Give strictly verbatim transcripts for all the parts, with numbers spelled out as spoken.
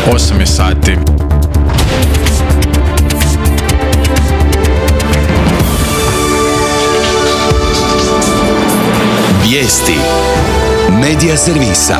osam je sati. Vijesti Medija servisa.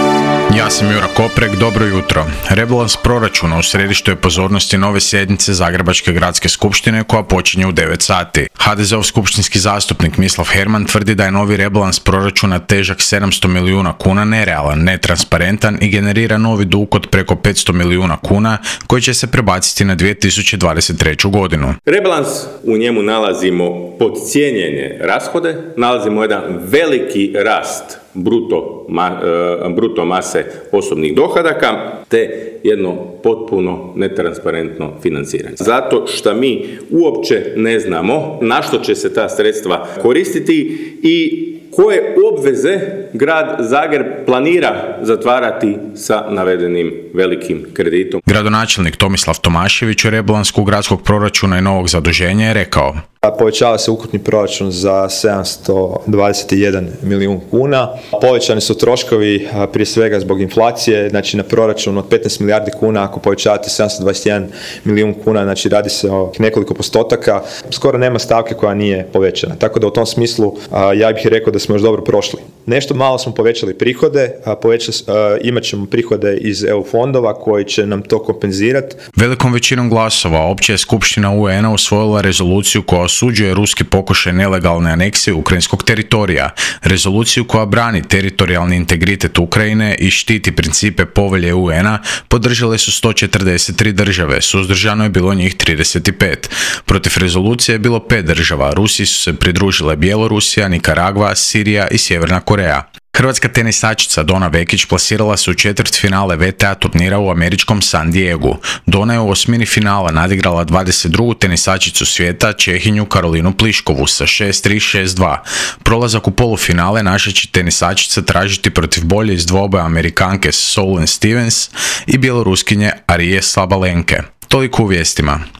Ja sam Jura Koprek, dobro jutro. Rebalans proračuna u središtu je pozornosti nove sjednice Zagrebačke gradske skupštine koja počinje u devet sati. ha de zeov skupštinski zastupnik Mislav Herman tvrdi da je novi rebalans proračuna težak sedamsto milijuna kuna nerealan, netransparentan i generira novi dug od preko petsto milijuna kuna koji će se prebaciti na dvije tisuće dvadeset treću godinu. Rebalans, u njemu nalazimo podcijenjene rashode, nalazimo jedan veliki rast bruto, ma, e, bruto mase osobnih dohodaka te jedno potpuno netransparentno financiranje. Zato što mi uopće ne znamo na što će se ta sredstva koristiti i koje obveze grad Zagreb planira zatvarati sa navedenim velikim kreditom. Gradonačelnik Tomislav Tomašević u rebalansu gradskog proračuna i novog zaduženja je rekao: Povećava se ukupni proračun za sedamsto dvadeset jedan milijun kuna. Povećani su troškovi prije svega zbog inflacije, znači na proračun od petnaest milijardi kuna, ako povećavate sedamsto dvadeset jedan milijun kuna, znači radi se o nekoliko postotaka. Skoro nema stavke koja nije povećana. Tako da u tom smislu ja bih rekao da smo još dobro prošli. Nešto malo smo povećali prihode, povećali, imat ćemo prihode iz E U fondova koji će nam to kompenzirati. Velikom većinom glasova opća je skupština U N-a usvojila rezoluciju koja osuđuje ruski pokušaj nelegalne aneksije ukrajinskog teritorija, rezoluciju koja brani teritorijalni integritet Ukrajine i štiti principe povelje U N-a, podržale su sto četrdeset tri države, suzdržano je bilo njih trideset pet. Protiv rezolucije je bilo pet država, Rusiji su se pridružile Bjelorusija, Nikaragva, Sirija i Sjeverna Koreja. Hrvatska tenisačica Dona Vekić plasirala se u četvrtfinale V T A turnira u američkom San Diegu. Dona je u osmini finala nadigrala dvadeset drugu tenisačicu svijeta, Čehinju Karolinu Pliškovu sa šest tri šest dva. Prolazak u polufinale naša će tenisačica tražiti protiv bolje iz dvoboja Amerikanke Sloane Stevens i bjeloruskinje Arije Sabalenke. Toliko u vijestima.